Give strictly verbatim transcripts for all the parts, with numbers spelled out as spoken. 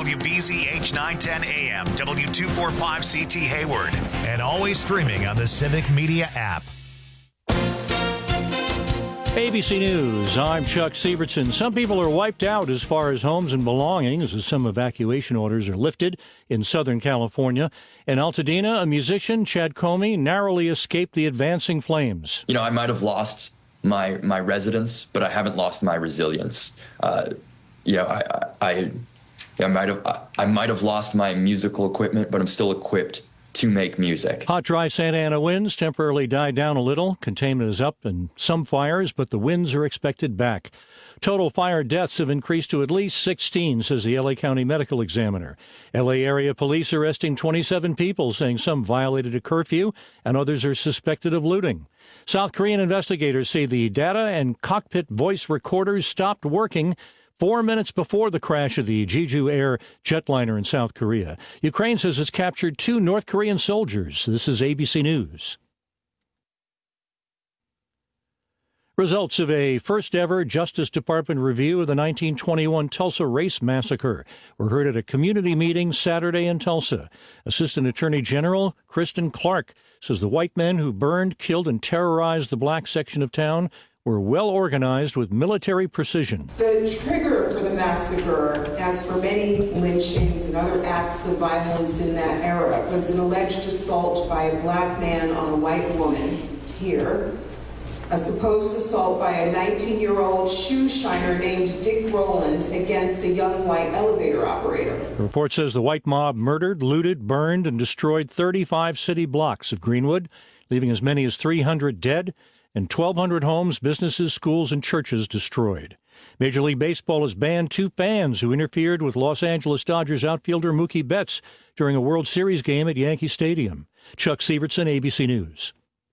W B Z H nine ten A M, W two forty-five C T Hayward, and always streaming on the Civic Media app. A B C News, I'm Chuck Sievertson. Some people are wiped out as far as homes and belongings as some evacuation orders are lifted in Southern California. In Altadena, a musician, Chad Comey, narrowly escaped the advancing flames. You know, I might have lost my my residence, but I haven't lost my resilience. Uh, you know, I I, I might have I, I might have lost my musical equipment, but I'm still equipped to make music. Hot, dry Santa Ana winds temporarily died down a little. Containment is up in some fires, but the winds are expected back. Total fire deaths have increased to at least sixteen, says the L A County Medical Examiner. L A area police arresting twenty-seven people, saying some violated a curfew and others are suspected of looting. South Korean investigators say the data and cockpit voice recorders stopped working four minutes before the crash of the Jeju Air jetliner in South Korea. Ukraine says it's captured two North Korean soldiers. This is A B C News. Results of a first-ever Justice Department review of the nineteen twenty-one Tulsa Race Massacre were heard at a community meeting Saturday in Tulsa. Assistant Attorney General Kristen Clark says the white men who burned, killed, and terrorized the black section of town were well organized with military precision. The trigger for the massacre, as for many lynchings and other acts of violence in that era, was an alleged assault by a black man on a white woman here, a supposed assault by a nineteen-year-old shoe shiner named Dick Rowland against a young white elevator operator. The report says the white mob murdered, looted, burned, and destroyed thirty-five city blocks of Greenwood, leaving as many as three hundred dead and twelve hundred homes, businesses, schools, and churches destroyed. Major League Baseball has banned two fans who interfered with Los Angeles Dodgers outfielder Mookie Betts during a World Series game at Yankee Stadium. Chuck Sievertson, A B C News.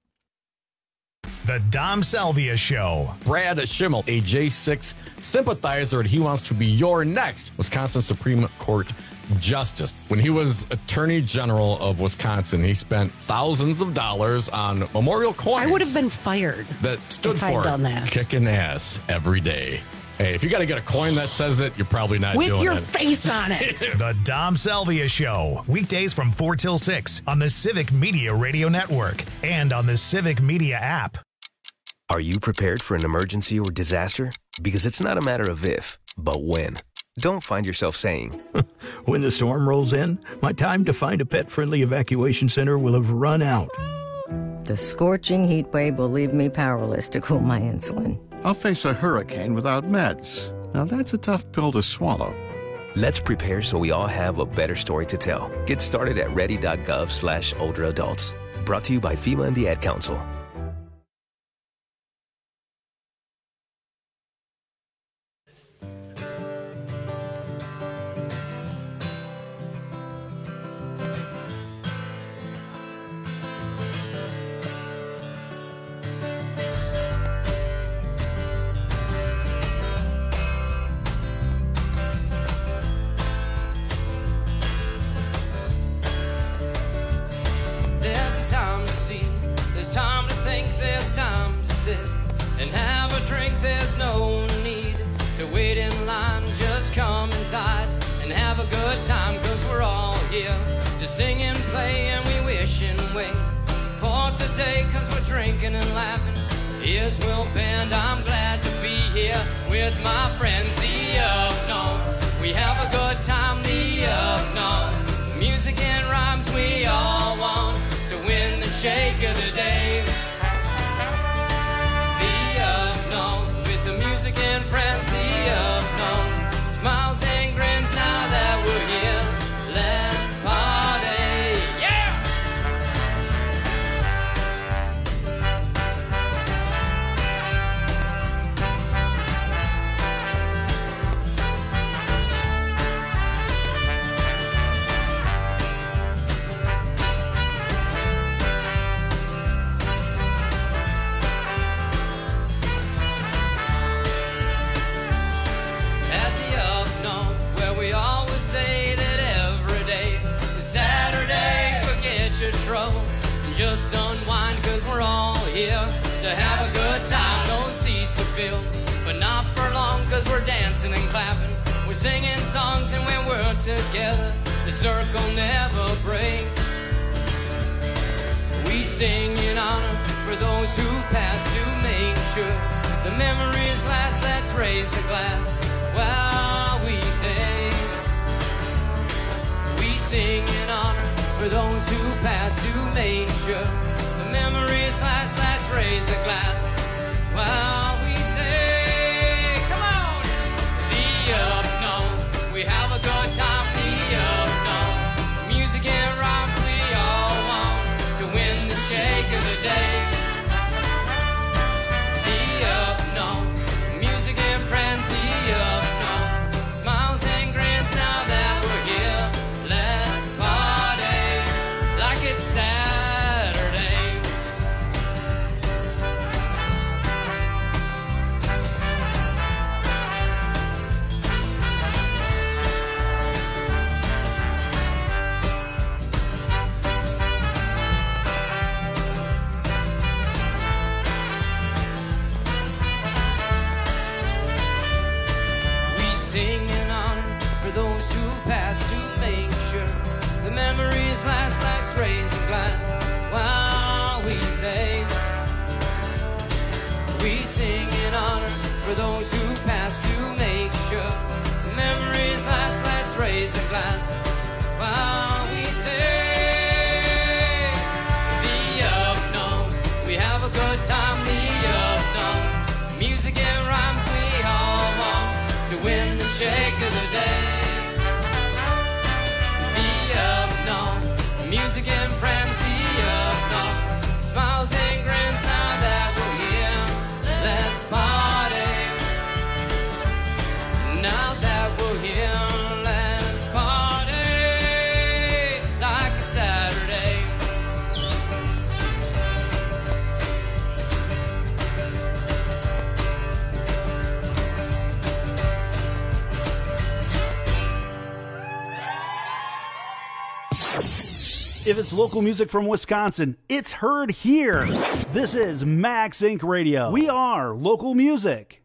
The Dom Salvia Show. Brad Schimmel, a J six sympathizer, and he wants to be your next Wisconsin Supreme Court Justice. When he was Attorney General of Wisconsin, he spent thousands of dollars on memorial coins. I would have been fired that stood if for I'd done that. Kicking ass every day. Hey, if you got to get a coin that says it, you're probably not With doing it. your face on it. The Dom Salvia Show. Weekdays from four till six on the Civic Media Radio Network and on the Civic Media app. Are you prepared for an emergency or disaster? Because it's not a matter of if, but when. Don't find yourself saying, when the storm rolls in, my time to find a pet-friendly evacuation center will have run out. The scorching heat wave will leave me powerless to cool my insulin. I'll face a hurricane without meds. Now that's a tough pill to swallow. Let's prepare so we all have a better story to tell. Get started at ready.gov slash older adults. Brought to you by FEMA and the Ad Council. We're singing songs and when we're together, the circle never breaks. We sing in honor for those who pass to make sure the memories last. Let's raise a glass while we sing. We sing in honor for those who pass to make sure the memories last. Let's raise a glass while we sing. Come on! The up knows we have a good time. The up knows music and rhymes we all want to win the shake of the day. The up knows music and friends. The up knows smiles and grins. Now that we're here, let's party like it's Saturday. We sing in honor for those who pass to make sure the memories last. Let's raise a glass while we say. We sing in honor for those who pass to make sure the memories last. Let's raise a glass while we say. The up knows we have a good time. The up knows music and rhymes we all want to win the shake of the day. The up knows music and friends. The up knows smiles and grins. Now that we're here, let's party. Now that we're here, let's party like it's Saturday. If it's local music from Wisconsin, it's heard here. This is Max Incorporated. Radio. We are local music.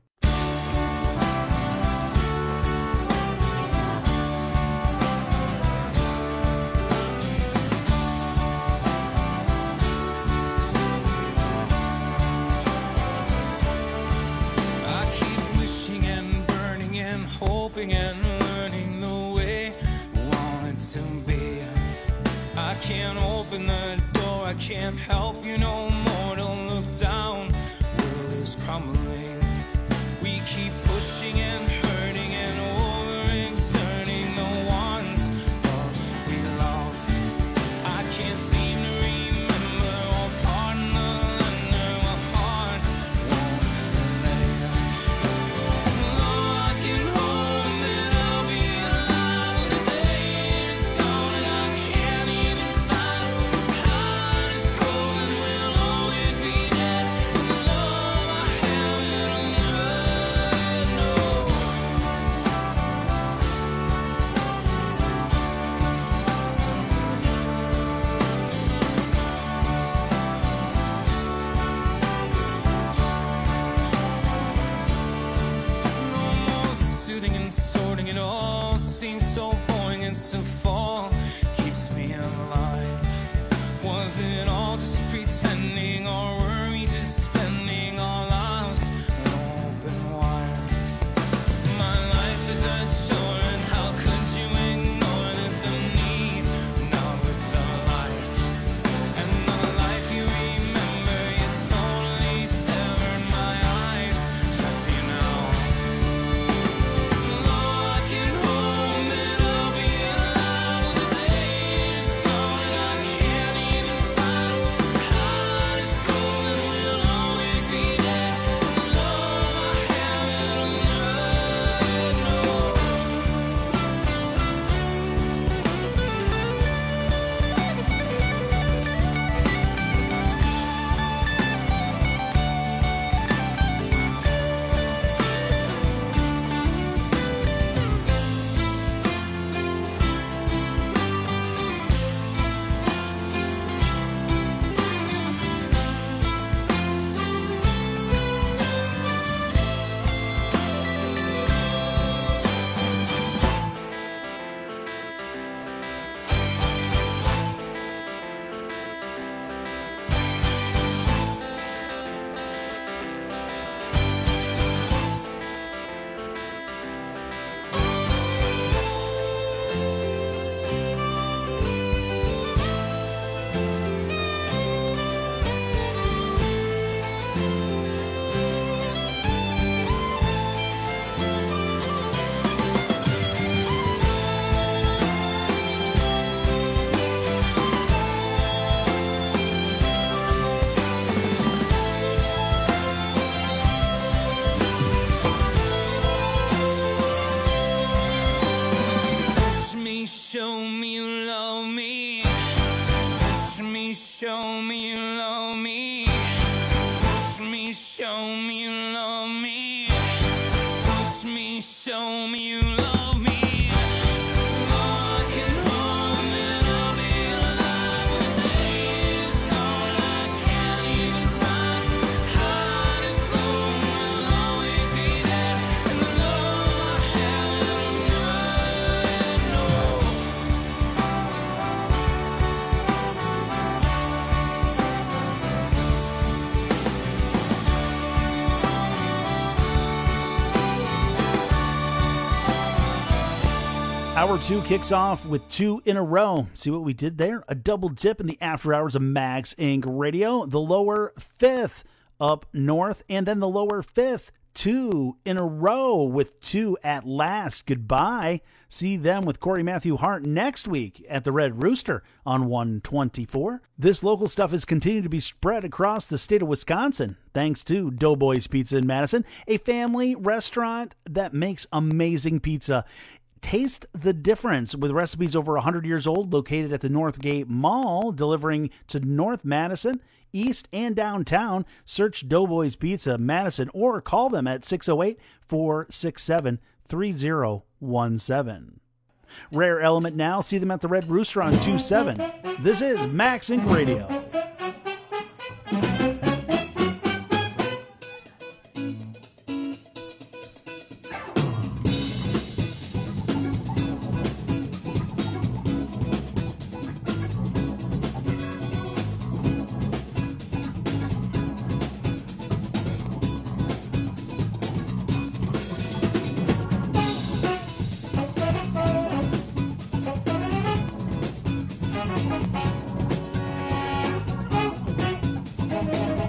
I keep wishing and burning and hoping and learning the way I want it to be. I can't open the door, I can't help you no more to look down. World is crumbling. We keep pushing and hurting and overexerting the ones that we loved. I can't seem to remember or pardon the lender my heart won't lay. Though I can hope that I'll be alive when the day is gone and I can't even find my heart is cold and will always be dead. The love I have it'll never know. No more soothing and sorting, it all seems so boring and so fall keeps me alive. Was it all just pretending, or were we just spending our lives open wide? My life is a chore, and how could you ignore the, the need? Not with the life, and the life you remember, you totally severed my eyes. Shut to you now. Though I can hope that I'll be alive show me you love me. Push me, show me you love me. Push me, show me you love me. Push me, show me you love me. Hour two kicks off with two in a row. See what we did there? A double dip in the after hours of Max Incorporated. Radio. The lower fifth up north, and then the lower fifth, two in a row with Two at Last. Goodbye. See them with Corey Matthew Hart next week at the Red Rooster on one twenty-four. This local stuff is continuing to be spread across the state of Wisconsin, thanks to Doughboys Pizza in Madison, a family restaurant that makes amazing pizza. Taste the difference with recipes over one hundred years old, located at the Northgate Mall, delivering to North Madison, East, and downtown. Search Doughboys Pizza Madison or call them at six oh eight, four six seven, three oh one seven. Rare Element now. See them at the Red Rooster on two seven. This is Max Inc Radio. Thank you.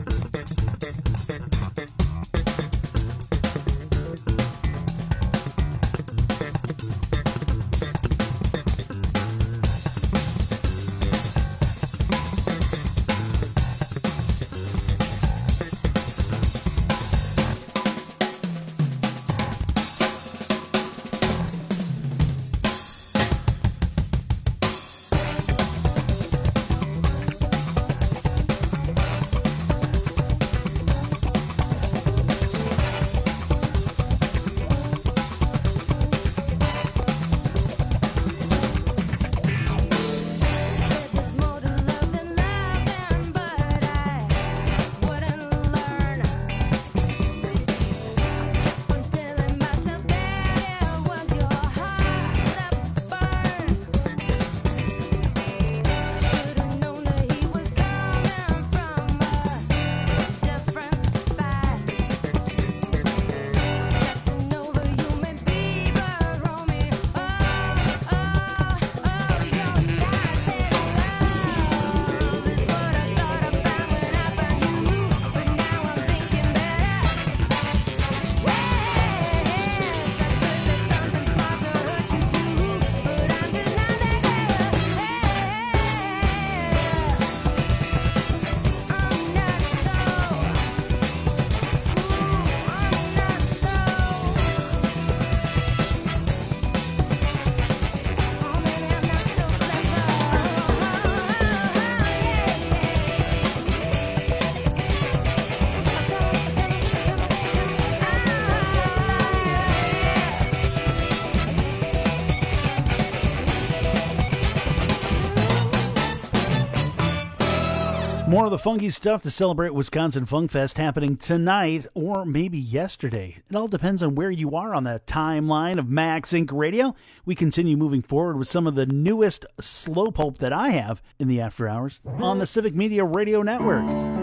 More of the funky stuff to celebrate Wisconsin Funk Fest happening tonight or maybe yesterday. It all depends on where you are on the timeline of Max Incorporated. Radio. We continue moving forward with some of the newest slow pulp that I have in the after hours on the Civic Media Radio Network.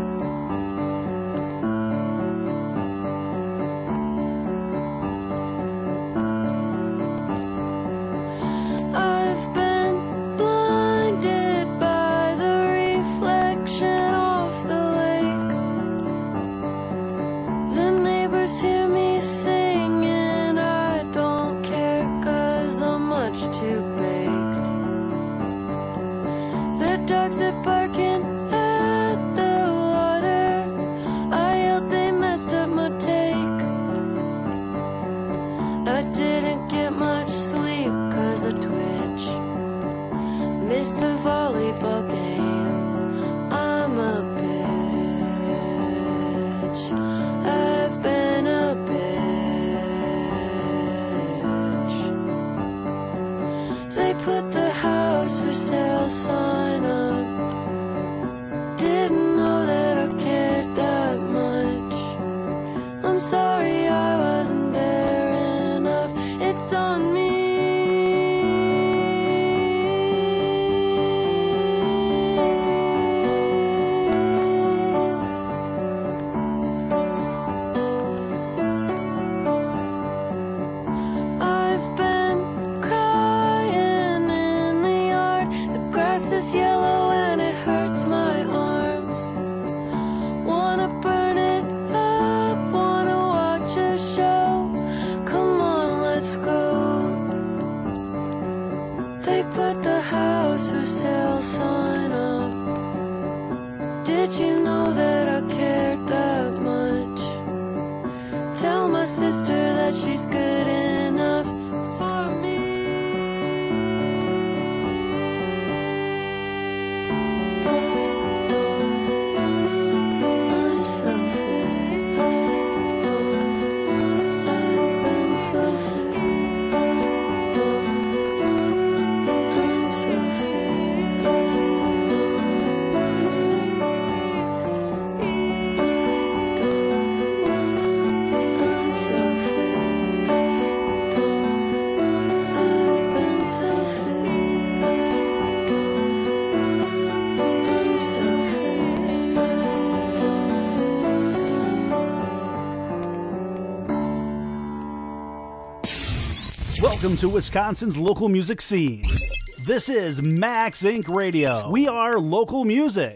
Welcome to Wisconsin's local music scene. This is Max Incorporated. Radio. We are local music.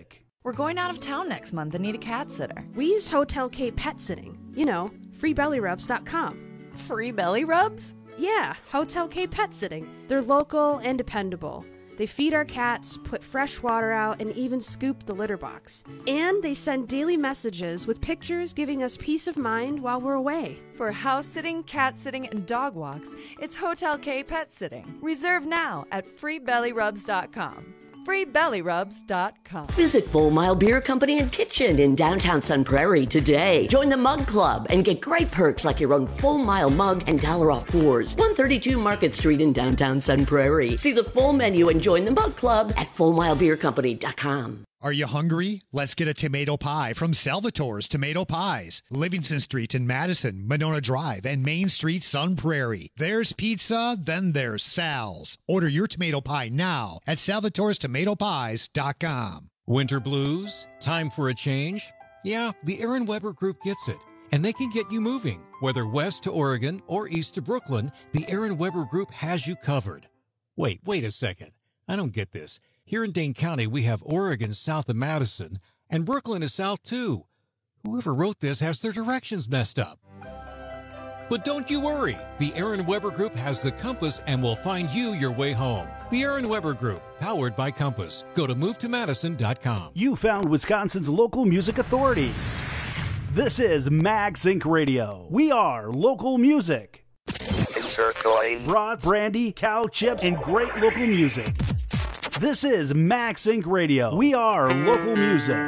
We're going out of town next month and need a cat sitter. We use Hotel K Pet Sitting. You know, free belly rubs dot com. Free belly rubs? Yeah, Hotel K Pet Sitting. They're local and dependable. They feed our cats, put fresh water out, and even scoop the litter box. And they send daily messages with pictures giving us peace of mind while we're away. For house sitting, cat sitting, and dog walks, it's Hotel K Pet Sitting. Reserve now at free belly rubs dot com. free belly rubs dot com. Visit Full Mile Beer Company and Kitchen in downtown Sun Prairie today. Join the Mug Club and get great perks like your own Full Mile mug and dollar off pours. one thirty-two Market Street in downtown Sun Prairie. See the full menu and join the Mug Club at full mile beer company dot com. Are you hungry? Let's get a tomato pie from Salvatore's Tomato Pies. Livingston Street in Madison, Monona Drive, and Main Street, Sun Prairie. There's pizza, then there's Sal's. Order your tomato pie now at salvatores tomato pies dot com. Winter blues? Time for a change? Yeah, the Aaron Weber Group gets it. And they can get you moving. Whether west to Oregon or east to Brooklyn, the Aaron Weber Group has you covered. Wait, wait a second. I don't get this. Here in Dane County, we have Oregon south of Madison, and Brooklyn is south too. Whoever wrote this has their directions messed up. But don't you worry. The Aaron Weber Group has the compass and will find you your way home. The Aaron Weber Group, powered by Compass. Go to move to madison dot com. You found Wisconsin's local music authority. This is Max Incorporated. Radio. We are local music. Broad, brandy, cow chips, and great local music. This is Max Incorporated. Radio. We are local music.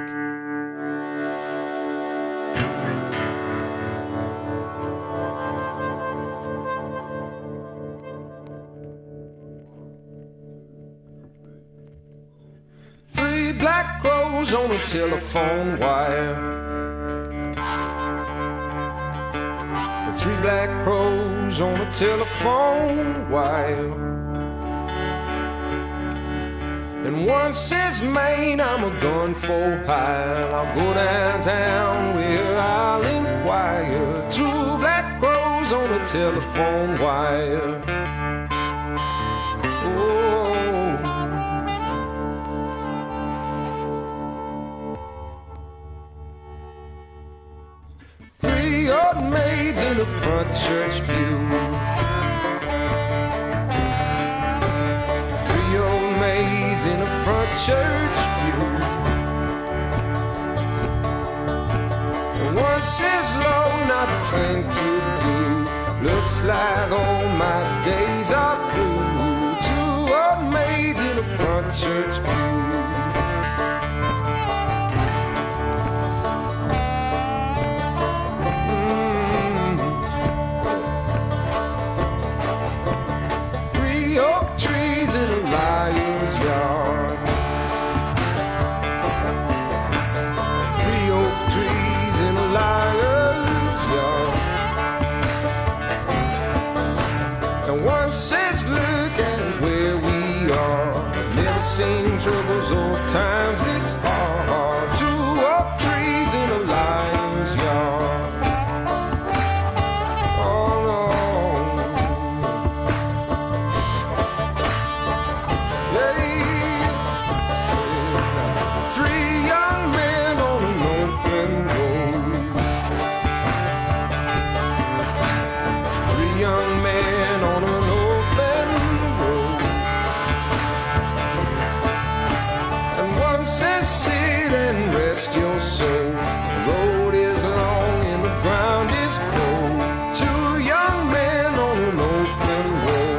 Three black crows on a telephone wire. Three black crows on a telephone wire. And one says, Maine, I'm a gun for hire. I'll go downtown where I'll inquire. Two black crows on a telephone wire. Oh. Three old maids in the front church pew. Three old maids in the front church pew. And one says, Lord, not a thing to do. Looks like all my days are through. Two old maids in the front church pew. Oak trees in a liar's yard. Three oak trees in a liar's yard. And one says, look at where we are. Never seen troubles or times this hard. Two oak trees in a liar's yard. Your soul. The road is long and the ground is cold. Two young men on an open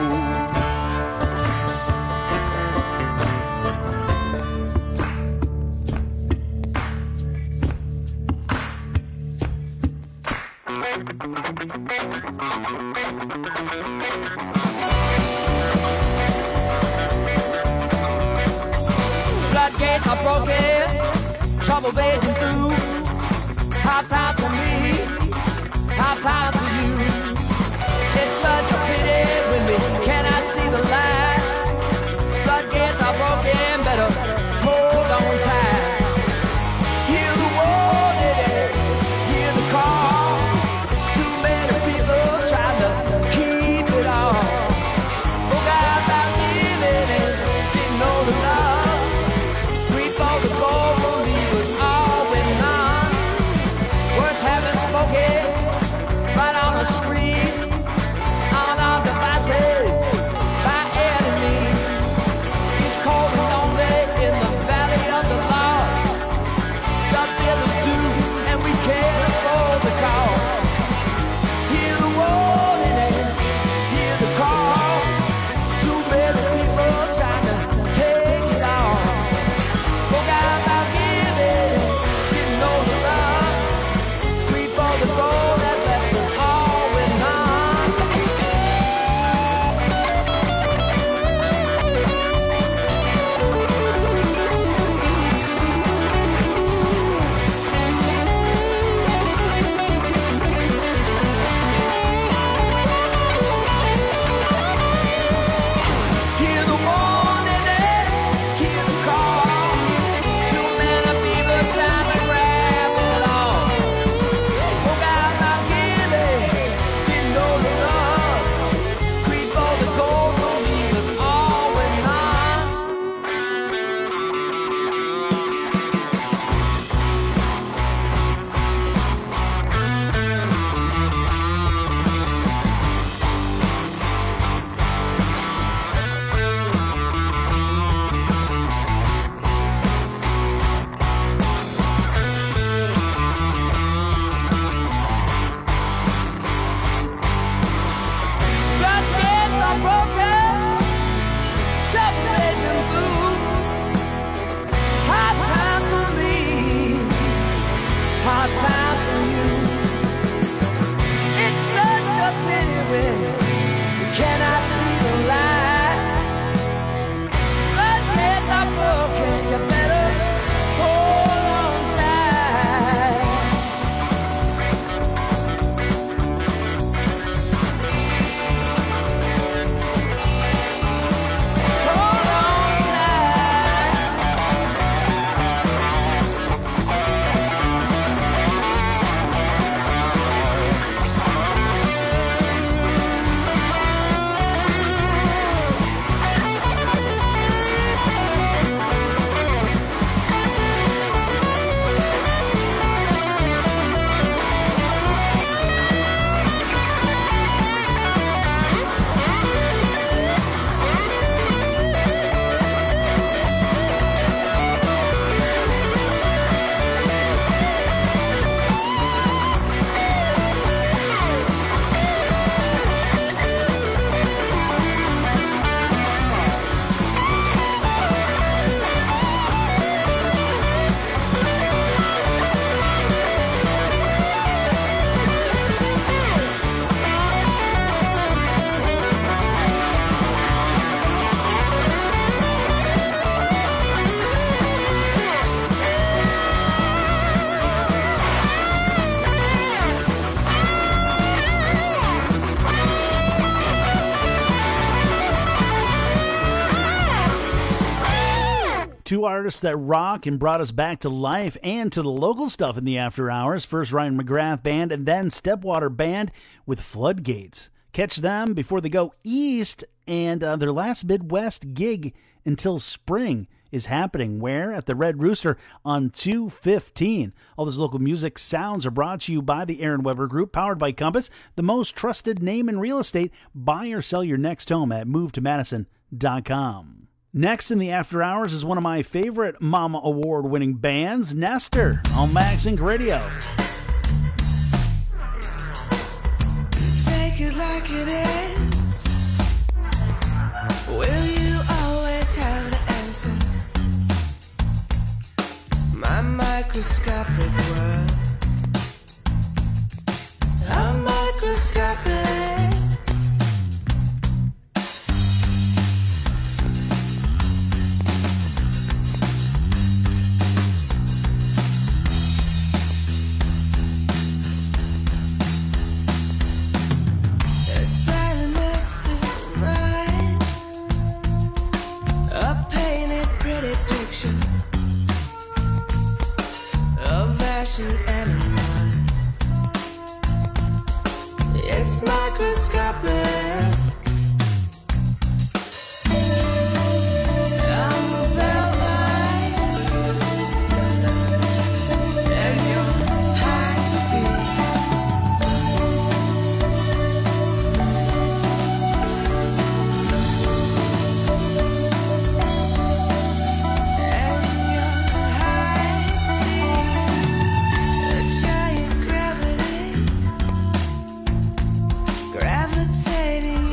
Floodgates are broken. Trouble blazing through. Hard times for me, hard times for you. It's such a pity when we cannot see the light. Floodgates are broken, better hold on tight. Hear the warning, hear the call. Too many people trying to keep it all. Forgot about living and didn't know the love. Reap all the gold, leave sometimes for you. It's such a pity when you cannot see the light. Floodgates are broken, you better hold on tight. Hold on tight. Two artists that rock and brought us back to life and to the local stuff in the after hours. First Ryan McGrath Band and then Stepwater Band with Floodgates. Catch them before they go east, and uh, their last Midwest gig until spring is happening. Where? At the Red Rooster on two fifteen. All those local music sounds are brought to you by the Aaron Weber Group, powered by Compass, the most trusted name in real estate. Buy or sell your next home at move to madison dot com. Next in the After Hours is one of my favorite Mama Award-winning bands, Nestor, on Max Inc Radio. Take it like it is. Will you always have the answer? My microscopic world. I'm microscopic. A silent mastermind, a painted pretty picture of ashen animals. It's microscopic. I'm about life and your high speed. And your high speed, a giant gravity, gravitating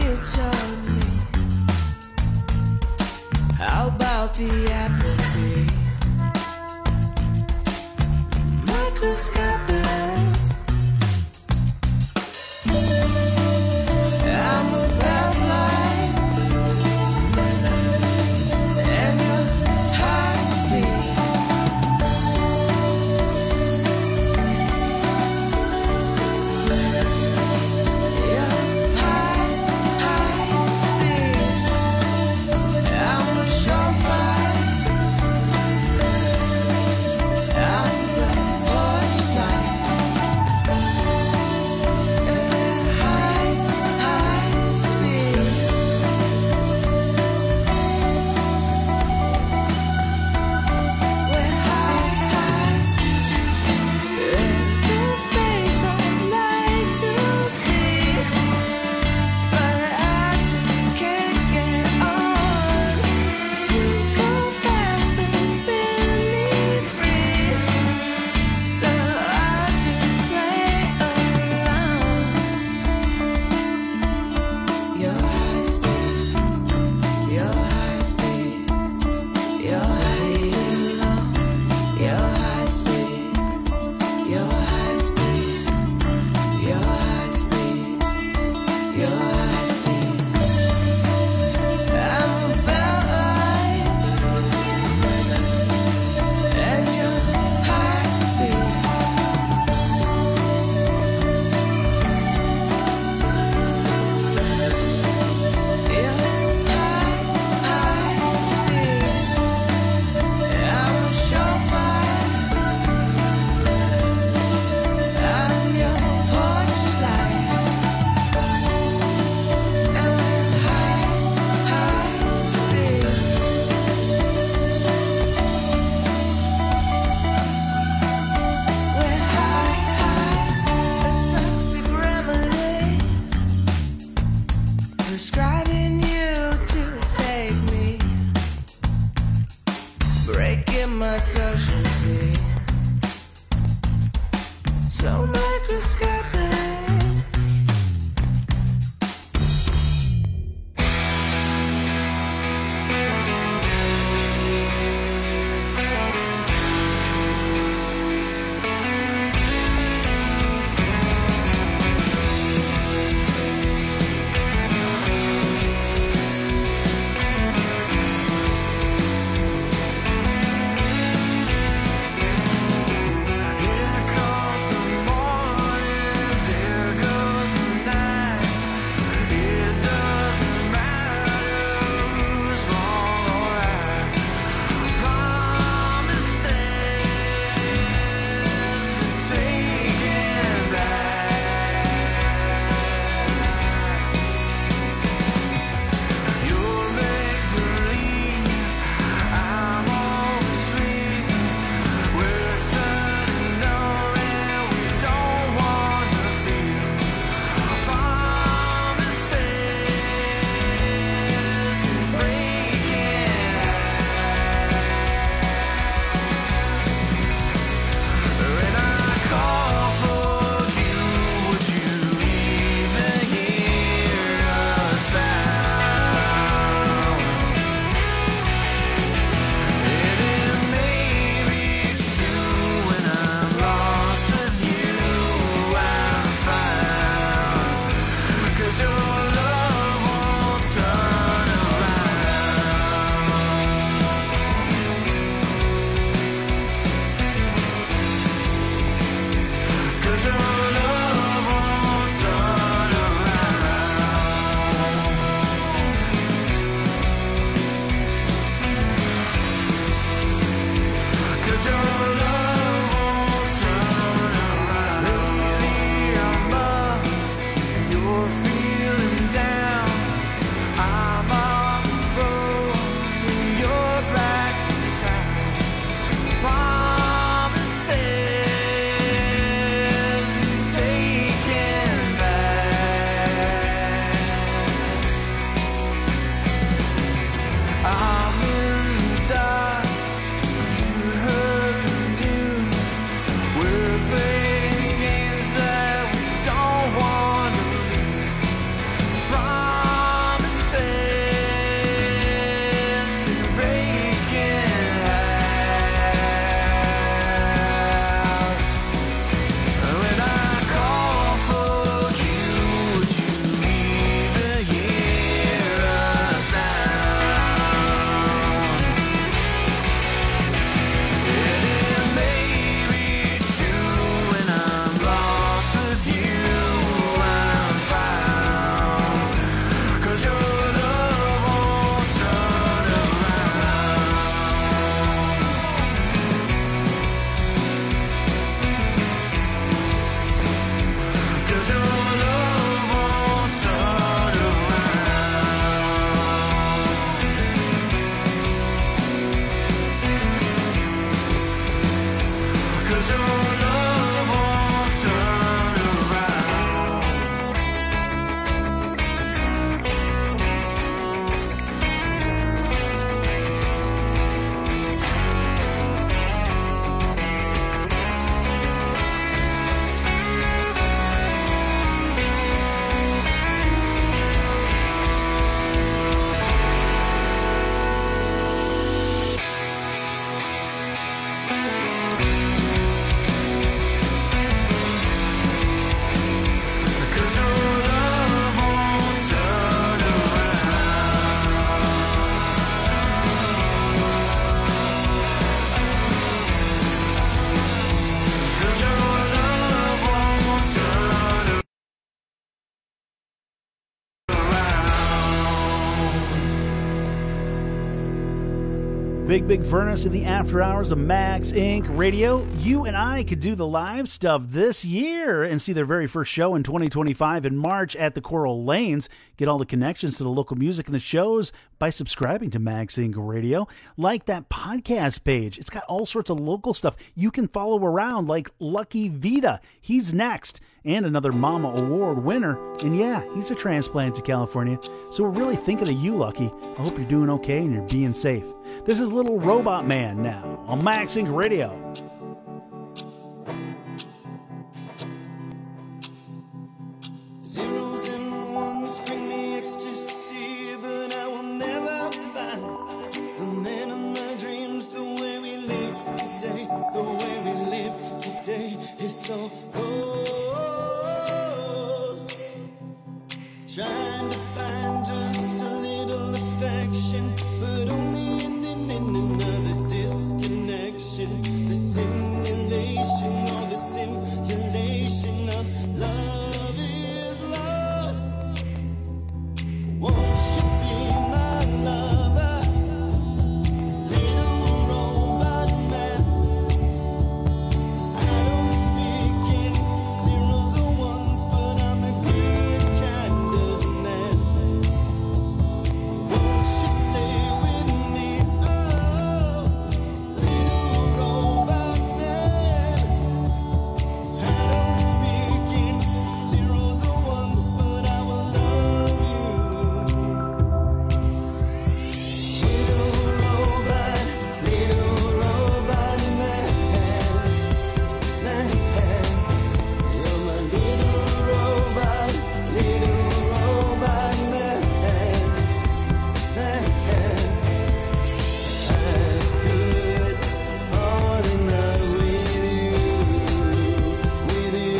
so microscopic. Big Big Furnace in the after hours of Max Incorporated. Radio. You and I could do the live stuff this year and see their very first show in twenty twenty-five in March at the Coral Lanes. Get all the connections to the local music and the shows by subscribing to Max Incorporated. Radio. Like that podcast page. It's got all sorts of local stuff you can follow around, like Lucky Vita. He's next. And another Mama Award winner. And yeah, he's a transplant to California. So we're really thinking of you, Lucky. I hope you're doing okay and you're being safe. This is Little Robot Man now on Max Incorporated. Radio. Zeros and ones bring me ecstasy, but I will never find the man of my dreams. The way we live today, the way we live today is so cold. Trying to find just a little affection, but only in, in, in another disconnection. The simulation, or the simulation of love is lost. Won't you be my lover, little robot man? I don't speak in zeros or ones, but I'm a good kind of man. Won't you stay with me, oh, little robot man? I don't speak in zeros or ones, but I will love you. Little robot, little robot man, man. You're my little robot, little robot man, man. I could fall in love with you, with you.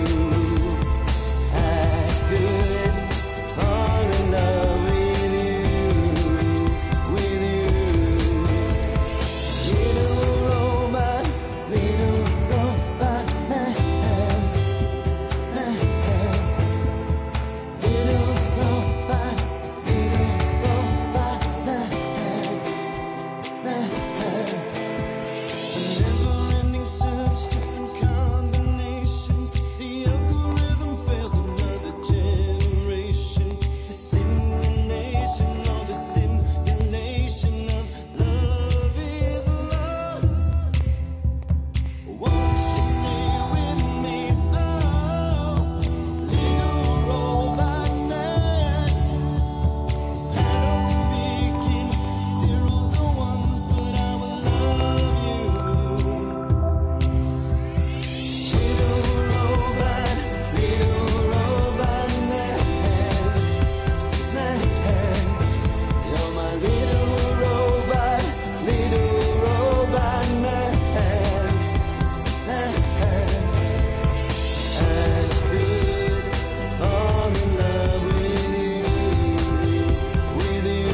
I could fall in love with you, with you. Little robot, little robot man, man. Little robot, little robot man, man. Never-ending search, different combinations. The algorithm fails another generation. The simulation, or the simulation of love is lost. Won't you stay with me, oh, little robot man? I don't speak in zeros or ones, but I will love you. Little robot, little robot man, man. You're my little robot, little robot man, man. I could fall in love with you, with you.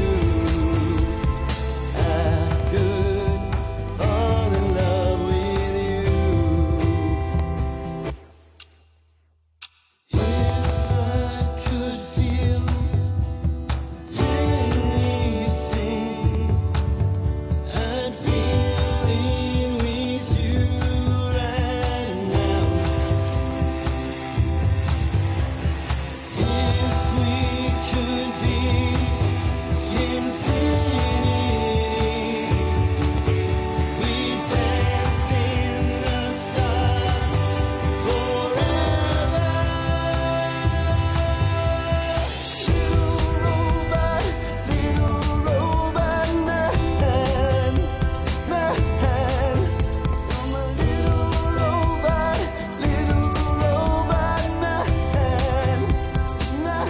I could fall in love with you. If I could feel anything, I'd feel it with you right now. If we could be infinity, we'd dance in the stars forever. Little robot, little robot man, man. You're my little robot, little robot man, man.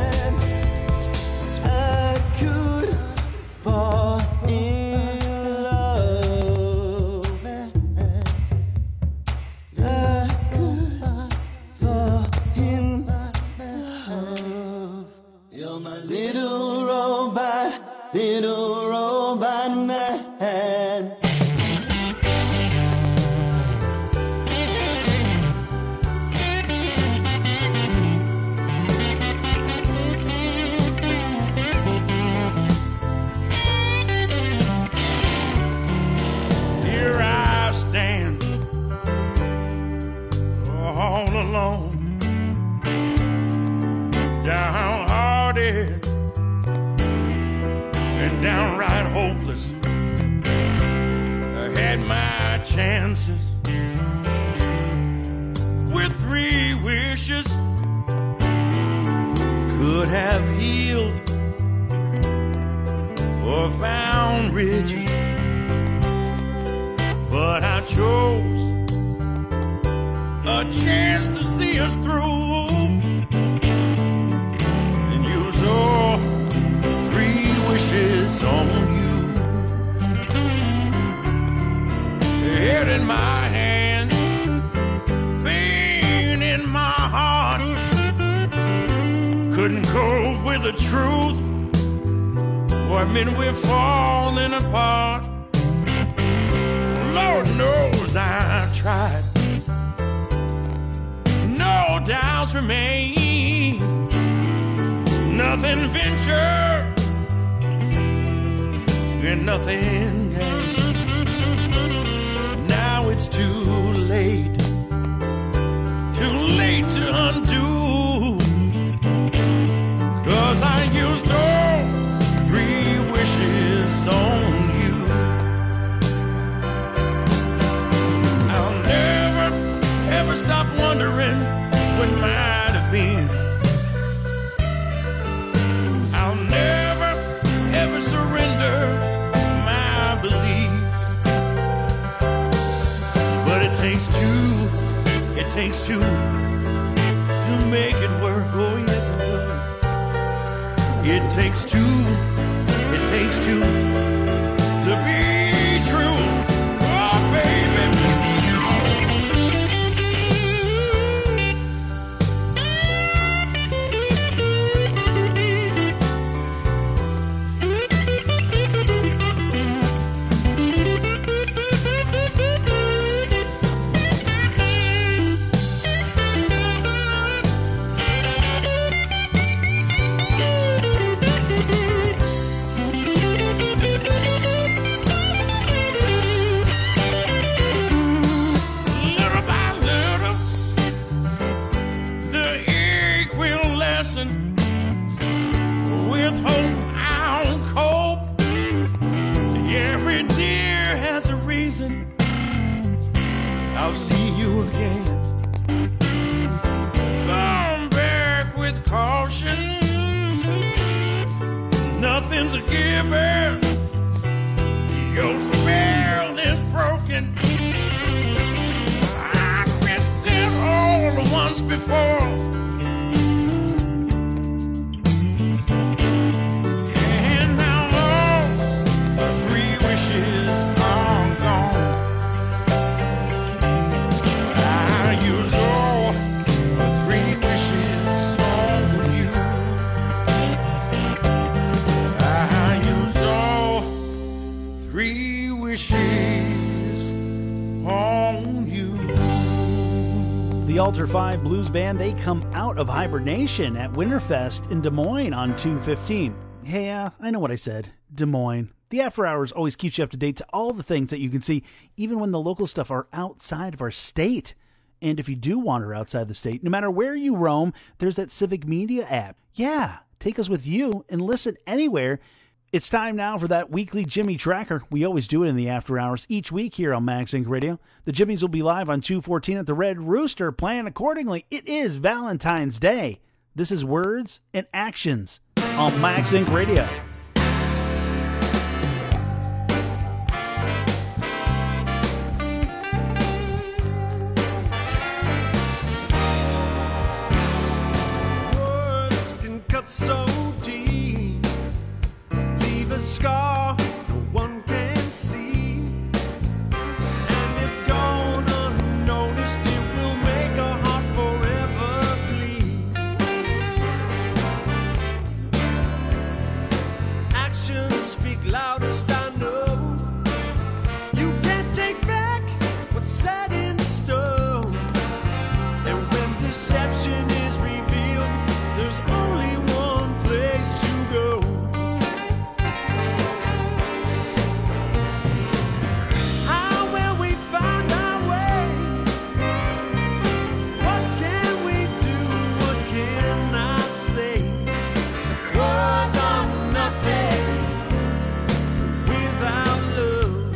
I could fall in love. I could fall in love. You're my little robot, little robot man. Here I stand, all alone, downhearted and downright hopeless. I had my chances with three wishes, could have healed or found riches, but I chose a chance to see us through. my hand, pain in my heart. Couldn't cope with the truth. Boy, I mean, we're falling apart. Lord knows I've tried. No doubts remain. Nothing venture and nothing gain. Now it's too late, too late to undo. 'Cause I used all three wishes on you. I'll never, ever stop wondering what might have been. I'll never, ever surrender my belief. But it takes two, it takes two to make it work. Oh yes it does. It takes two, it takes two to be true. Oh baby. I'll see you again. Come back with caution. Nothing's a given. Your spell is broken. I've missed it all once before. And now all the three wishes are gone. The Alter five Blues Band, they come out of hibernation at Winterfest in Des Moines on two fifteen. Yeah, I know what I said. Des Moines. The After Hours always keeps you up to date to all the things that you can see, even when the local stuff are outside of our state. And if you do wander outside the state, no matter where you roam, there's that Civic Media app. Yeah, take us with you and listen anywhere. It's time now for that weekly Jimmy Tracker. We always do it in the after hours each week here on Max Inc Radio. The Jimmies will be live on two fourteen at the Red Rooster. Plan accordingly. It is Valentine's Day. This is Words and Actions on Max Inc Radio. Words can cut so deep, leave a scar no one can see, and if gone unnoticed it will make a heart forever bleed. Actions speak loudest, I know. You can't take back what's set in stone, and when deception is revealed, there's only one place to go. How will we find our way? What can we do? What can I say? Words are nothing without love.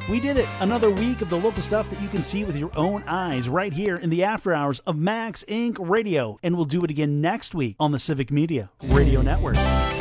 We did it. Another week of the local stuff that you can see with your own eyes right here in the after hours of Max Incorporated. Radio. And we'll do it again next week on the Civic Media Radio Network.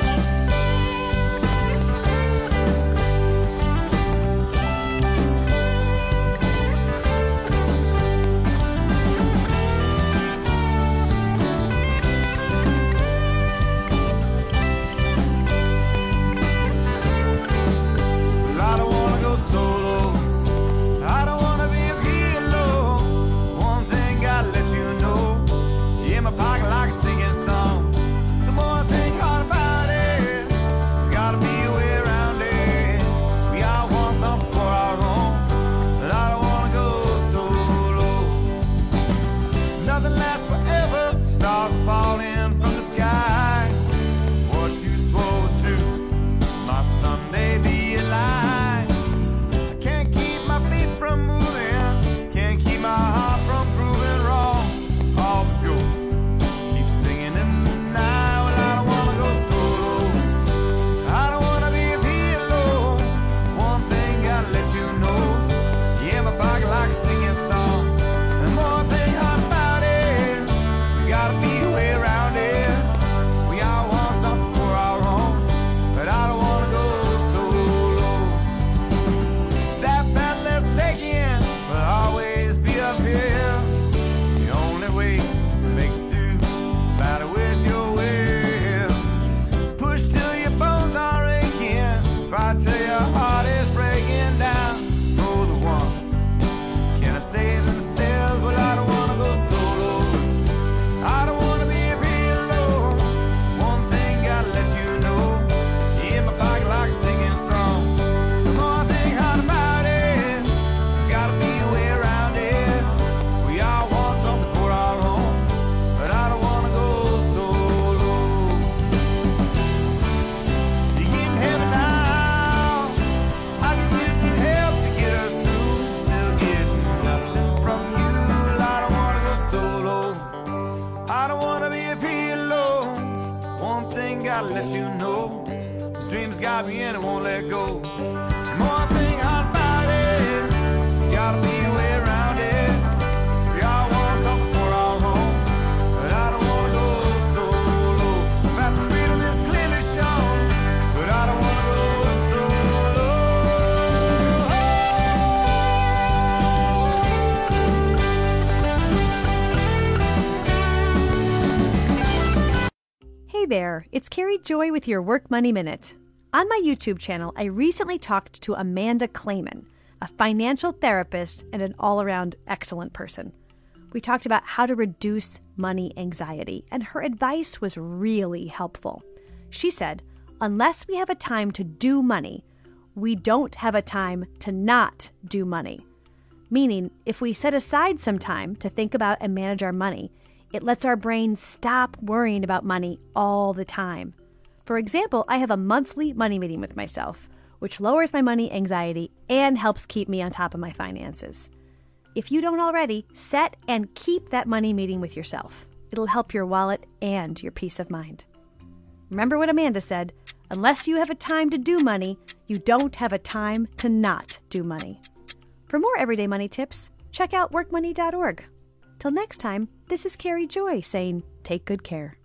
Hey there, it's Carrie Joy with your Work Money Minute. On my YouTube channel, I recently talked to Amanda Clayman, a financial therapist and an all-around excellent person. We talked about how to reduce money anxiety, and her advice was really helpful. She said, unless we have a time to do money, we don't have a time to not do money. Meaning, if we set aside some time to think about and manage our money, it lets our brain stop worrying about money all the time. For example, I have a monthly money meeting with myself, which lowers my money anxiety and helps keep me on top of my finances. If you don't already, set and keep that money meeting with yourself. It'll help your wallet and your peace of mind. Remember what Amanda said, unless you have a time to do money, you don't have a time to not do money. For more everyday money tips, check out work money dot org. Till next time, this is Carrie Joy saying, take good care.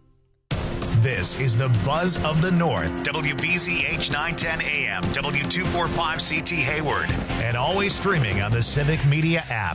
This is the Buzz of the North, W B Z H nine ten A M, W two forty-five C T Hayward, and always streaming on the Civic Media app.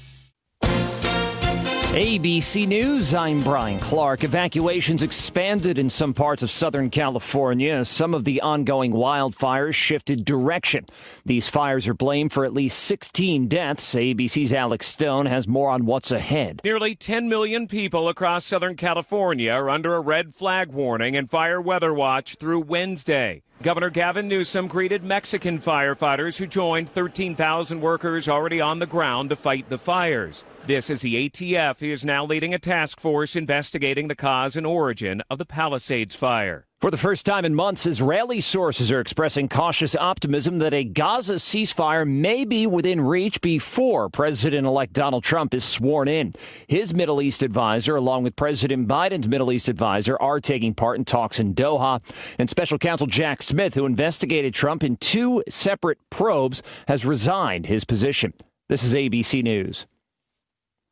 A B C News, I'm Brian Clark. Evacuations expanded in some parts of Southern California as some of the ongoing wildfires shifted direction. These fires are blamed for at least sixteen deaths. A B C's Alex Stone has more on what's ahead. Nearly ten million people across Southern California are under a red flag warning and fire weather watch through Wednesday. Governor Gavin Newsom greeted Mexican firefighters who joined thirteen thousand workers already on the ground to fight the fires. This as the A T F He is now leading a task force investigating the cause and origin of the Palisades fire. For the first time in months, Israeli sources are expressing cautious optimism that a Gaza ceasefire may be within reach before President-elect Donald Trump is sworn in. His Middle East advisor, along with President Biden's Middle East advisor, are taking part in talks in Doha. And special counsel Jack Smith, who investigated Trump in two separate probes, has resigned his position. This is A B C News.